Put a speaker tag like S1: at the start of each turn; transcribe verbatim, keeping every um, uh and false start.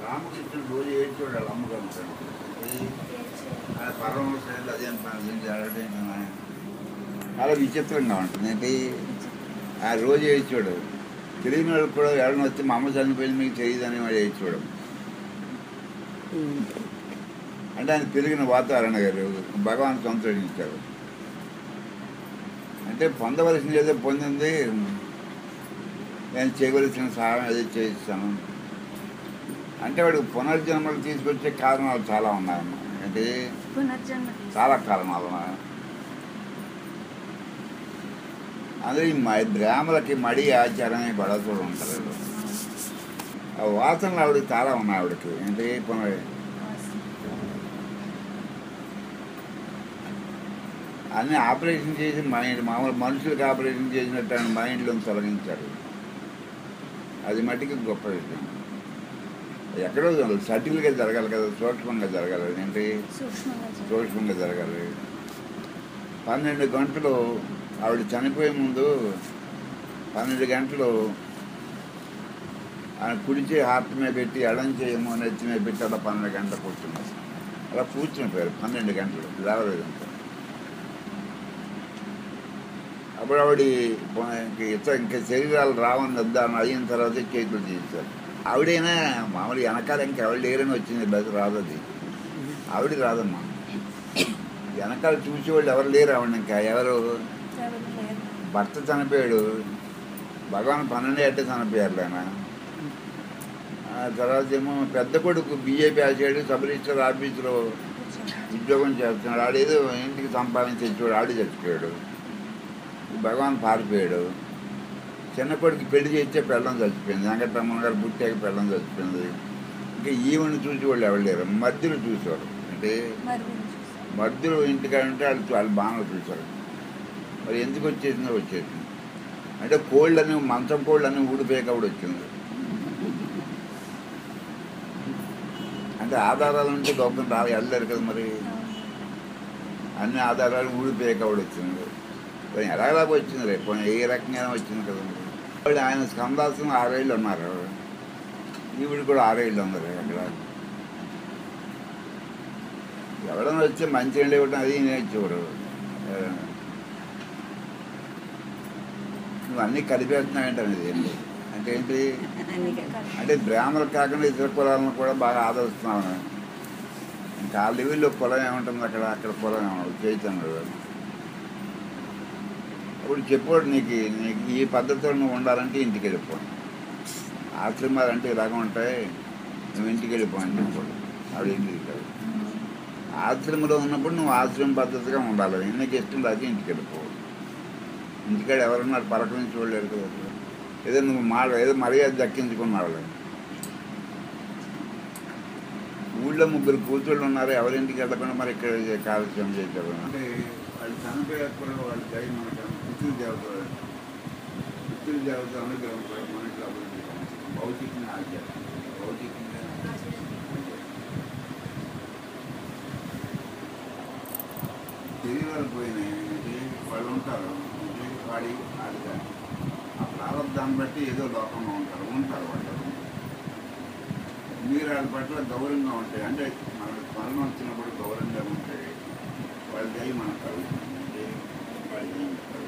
S1: రామకృష్ణుడు రోజు ఏడ్చాడు వాళ్ళ అమ్మగారు పర్వం సైడ్ అదే చాలా విచిత్రంగా ఉంటుంది ఏంటి ఆ రోజు ఏడ్చాడు తెలియని వాళ్ళు కూడా ఎవరైనా వచ్చి మా అమ్మ చనిపోయింది మీకు తెలియదని వాడు ఏడ్చాడు. అంటే ఆయన పెరిగిన వాతావరణ గారు భగవాన్ సంతోషించారు. అంటే పొందవలసింది ఏదో పొందింది, నేను చేయవలసిన సహాయం ఏదో చేయిస్తాను అంటే వాడికి పునర్జన్మలు తీసుకొచ్చే కారణాలు చాలా ఉన్నాయమ్మా. అంటే చాలా కారణాలు ఉన్నాయి. అందులో ఈ బ్రాహ్మలకి మడి ఆచారమే బడతోడు ఉంటారు. ఆ వాసనలు ఆవిడకి చాలా ఉన్నాయి. ఆవిడకి అంటే పునర్ అన్నీ ఆపరేషన్ చేసి మైండ్ మామూలు మనుషులకు ఆపరేషన్ చేసినట్టు మైండ్లో తొలగించారు. అది మట్టికి గొప్ప విషయం. ఎక్కడో సటిల్గా జరగాలి కదా, సూక్ష్మంగా జరగాలి. ఏంటి సూక్ష్మంగా జరగాలి. పన్నెండు గంటలు ఆవిడ చనిపోయే ముందు పన్నెండు గంటలు ఆయన కుడిచే హార్ట్ మీద పెట్టి ఎడం చేయము నెత్తి మీద పెట్టి అలా పన్నెండు గంటలు కూర్చున్నారు. అలా కూర్చునిపోయారు పన్నెండు గంటలు లేవలేదంతా. అప్పుడు ఆవిడ ఇతర ఇంకా శరీరాలు రావని వద్దాను అయిన తర్వాత చేతులు చేశారు. ఆవిడైనా మామూలు వెనకాల ఇంకెవరు లేరని వచ్చింది, బస్ రాదు. అది ఆవిడ రాదమ్మా. వెనకాల చూసేవాళ్ళు ఎవరు లేరు. ఆవిడ ఇంకా ఎవరు భర్త చనిపోయాడు, భగవాన్ పన్నెండు ఎట్టే చనిపోయారు. ఆయన తర్వాత ఏమో పెద్ద కొడుకు బీజేపీ ఆచాడు, సబ్ రిజిస్టర్ ఆఫీసులో ఉద్యోగం చేస్తున్నాడు. ఆడేదో ఇంటికి సంపాదించి తెచ్చాడు, ఆడి చచ్చిపోయాడు. భగవాన్ పారిపోయాడు. చిన్న కొడుకు పెళ్లి చేస్తే పెళ్ళం చచ్చిపోయింది. వెంకటరమణ గారు పుట్టాక పెళ్ళం చచ్చిపోయింది. ఇంకా ఈవెన్ చూసి వాళ్ళు ఎవరు లేరు. మధ్యలో చూసేవారు. అంటే మధ్యలో ఇంటికాడంటే వాళ్ళు వాళ్ళు బాగా చూశారు. మరి ఎందుకు వచ్చేసిందో వచ్చేసింది. అంటే కోళ్ళు అని మంచం కోళ్ళు అని ఊడిపోయాక కూడా వచ్చింది. అంటే ఆధారాలు ఉంటే గొప్ప రా వెళ్ళారు కదా. మరి అన్ని ఆధారాలు ఊడిపోయాక కూడా వచ్చింది. ఎలాగలాగా వచ్చింది రేపు ఏ రకంగా వచ్చింది కదా. వాళ్ళు ఆయన స్కందాసం ఆరేళ్ళు ఉన్నారు, ఈవిడ కూడా ఆరేళ్ళు ఉన్నారు. అక్కడ ఎవడన్నా వచ్చి మంచి నీళ్ళు ఇవ్వడం అది నేర్చేవాడు. నువ్వు అన్నీ కలిపేస్తున్నాయంటే ఏంటి అంటే ఏంటి అంటే బ్రాహ్మణులు కాకుండా ఇతర కులాలను కూడా బాగా ఆదరిస్తున్నాను. ఇంకా ఆ లెవెల్లో కులం ఏముంటుంది అక్కడ, అక్కడ కులం ఏమన్నా చైతన్యుడు. అప్పుడు చెప్పాడు నీకు నీకు ఈ పద్ధతిలో నువ్వు ఉండాలంటే ఇంటికి వెళ్ళిపోను, ఆశ్రమాలు అంటే ఇలాగ ఉంటాయి, నువ్వు ఇంటికి వెళ్ళిపోని చెప్పాడు. ఆవిడ ఇంటికి కాదు. ఆశ్రమంలో ఉన్నప్పుడు నువ్వు ఆశ్రమ పద్ధతిగా ఉండాలి. నీకు ఇష్టం లేకపోతే ఇంటికి వెళ్ళిపోవాలి. ఇంటికాడ ఎవరున్నారు పలకరించి చూడలేరు కదా. ఏదో నువ్వు మాట ఏదో మర్యాద దక్కించుకున్నావు. ఊళ్ళో ముగ్గురు కూతుళ్ళు ఉన్నారు, ఎవరింటికి వెళ్ళకుండా మరి ఇక్కడ కాలక్షేమం చేశారు. అంటే వాళ్ళు చనిపోయేప్పుడు వాళ్ళ దయ మనకు పితృ దేవత పితృ దేవత అనుగ్రహం కూడా మనకి అభివృద్ధి భౌతికంగా ఆచారం భౌతికంగా శరీరాలు పోయినాయి. వాళ్ళు ఉంటారు వాడి ఆడతారు. ఆ ప్రారంభాన్ని బట్టి ఏదో లోకంలో ఉంటారు ఉంటారు వాళ్ళు. మీరు వాళ్ళ పట్ల గౌరవంగా ఉంటాయి. అంటే మనకు మరణం వచ్చినప్పుడు గౌరవంగా ఉంటాయి. వాళ్ళ దయ మనకు కలుగుతుంది. వాళ్ళ